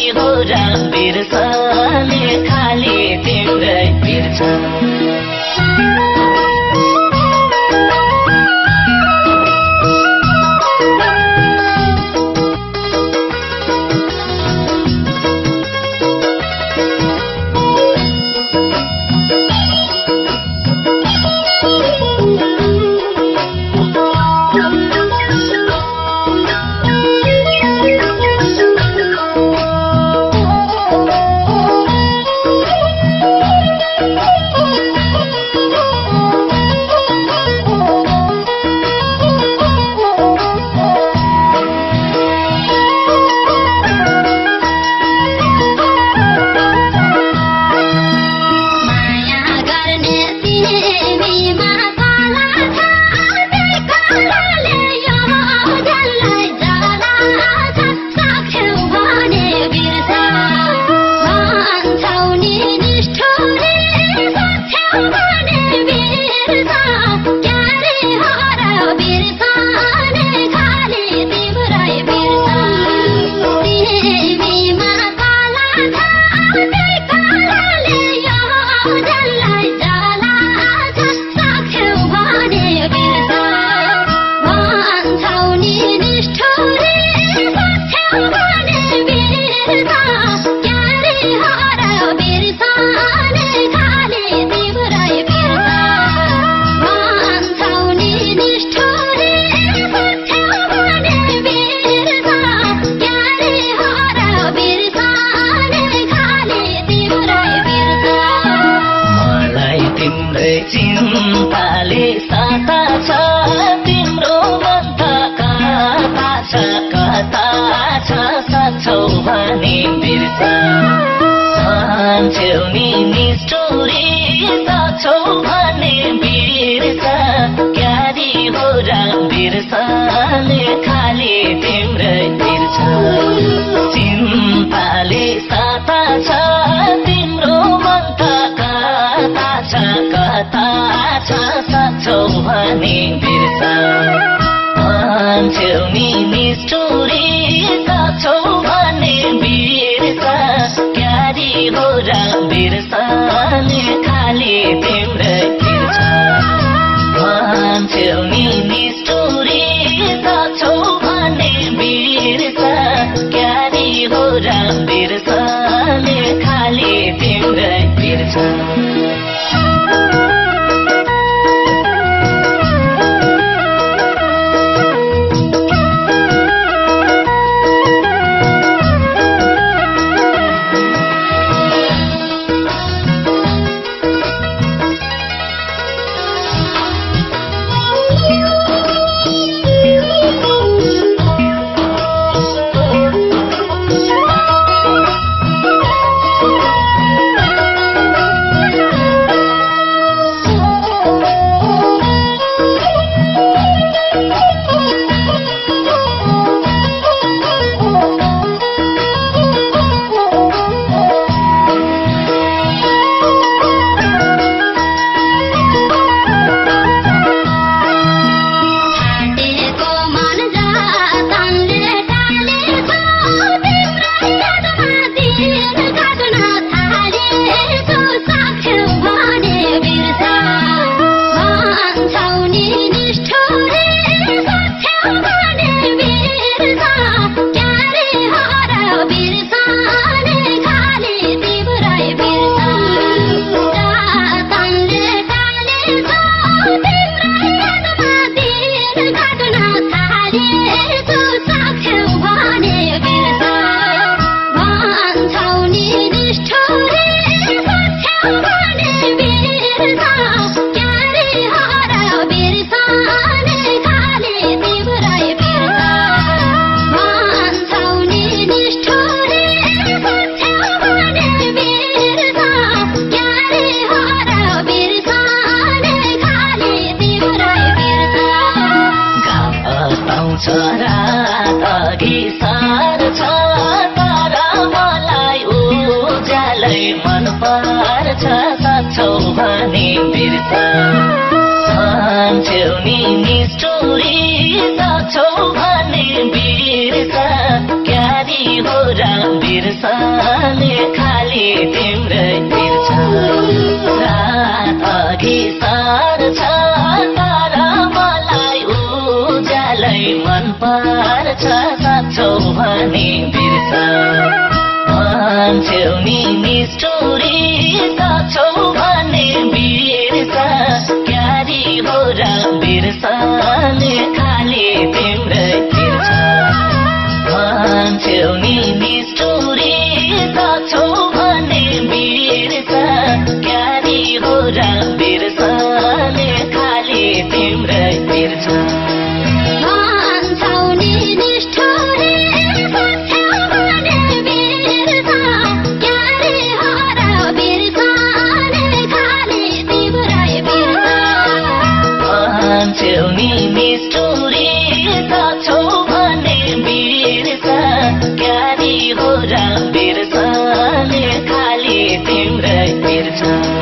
हो र बिर्सने खाली तिम्रै बिर्छ चिन्ताले साता छ तिम्रो मन त कता छ सक्छौ भने बिर्स छेउ नि निष्ठुरी सक्छौ भने बिर्स क्यारी हो र बिर्सले खाली तिम्रै बिर्छ चिन्ताले साता छ तिम्रो मन त कता छ सक्छौ भने बिर्स छेउ नि निष्ठुरी सक्छौ भने बिर्स क्यारी हो र बिर्सले खाली तिम्रै बिर्छ छेउ नि निष्ठुरी सक्छौ भने बिर्स क्यारी हो र बिर्सले खाली तिम्रै बिर्छ हो र बिर्सने खाली तिम्रै बिर्छ रात अघि सर्छ तर मलाई उज्यालै मन पर्छ साँचो भने बिर्छ भन्छौ नि निष्ठुरी साँचो भने बिर्छ क्यारी हो र बिर्सने खाली तिम्रै बिर्छ भन्छौ नि निष्ठुरी साँचो भने बिर्छ क्यारी हो र बिर्सने खाली तिम्रै बिर्छ भन्छौ नि निष्ठुरी साँचो भने बिर्छ क्यारी हो र बिर्सने खाली तिम्रै बिर्छ